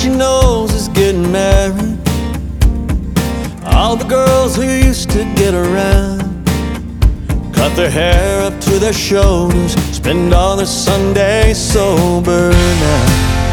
she knows is getting married. All the girls who used to get around cut their hair up to their shoulders, spend all their Sundays sober now.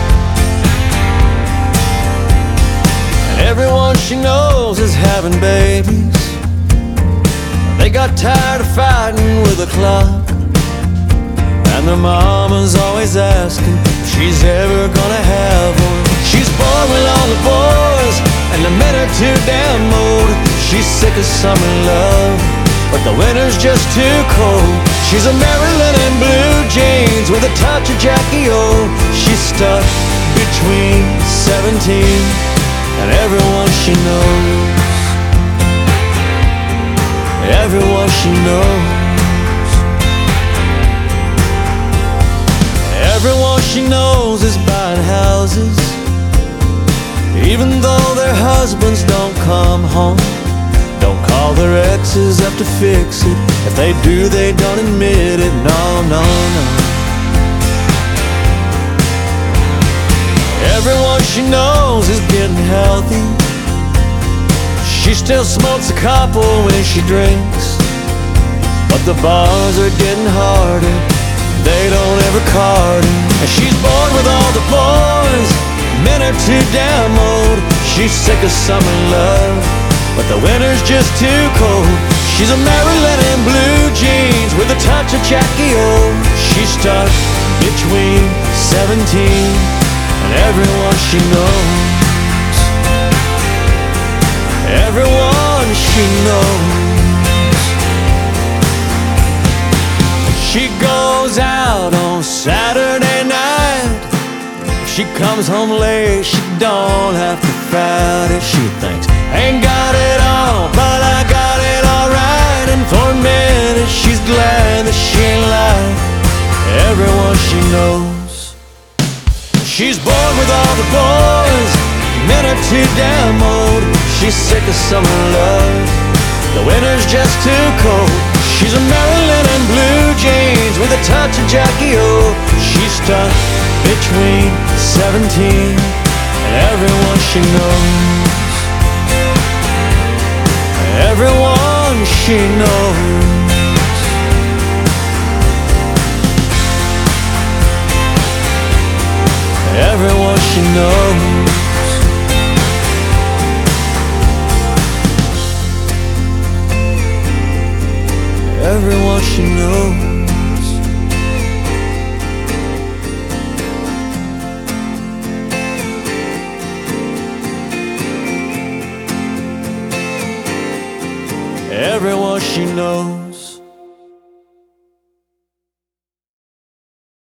And everyone she knows is having babies. They got tired of fighting with the clock, and their mama's always asking if she's ever gonna have one. She's bored with all the boys, and the men are too damn old. She's sick of summer love, but the winter's just too cold. She's a Marilyn in blue jeans with a touch of Jackie O. She's stuck between 17 and everyone she knows. Everyone she knows. Everyone she knows is buying houses, even though their husbands don't come home. Don't call their exes up to fix it. If they do, they don't admit it. No, no, no. Everyone she knows is getting healthy. She still smokes a couple when she drinks, but the bars are getting harder. They don't ever card her. And she's bored with all the boys. Men are too damn old. She's sick of summer love, but the winter's just too cold. She's a Marilyn in blue jeans with a touch of Jackie O. She's stuck between 17 and everyone she knows. Everyone she knows. She goes out on Saturday night. If she comes home late, she don't have to fight it. She thinks, ain't got it all, but I got it alright. And for a minute she's glad that she ain't like everyone she knows. She's bored with all the boys. Men are too damn old. She's sick of summer love. The winter's just too cold. She's a Marilyn in blue jeans with a touch of Jackie O. She's stuck between 17 and everyone she knows. Everyone she knows. Everyone she knows. Everyone she knows. Everyone she knows.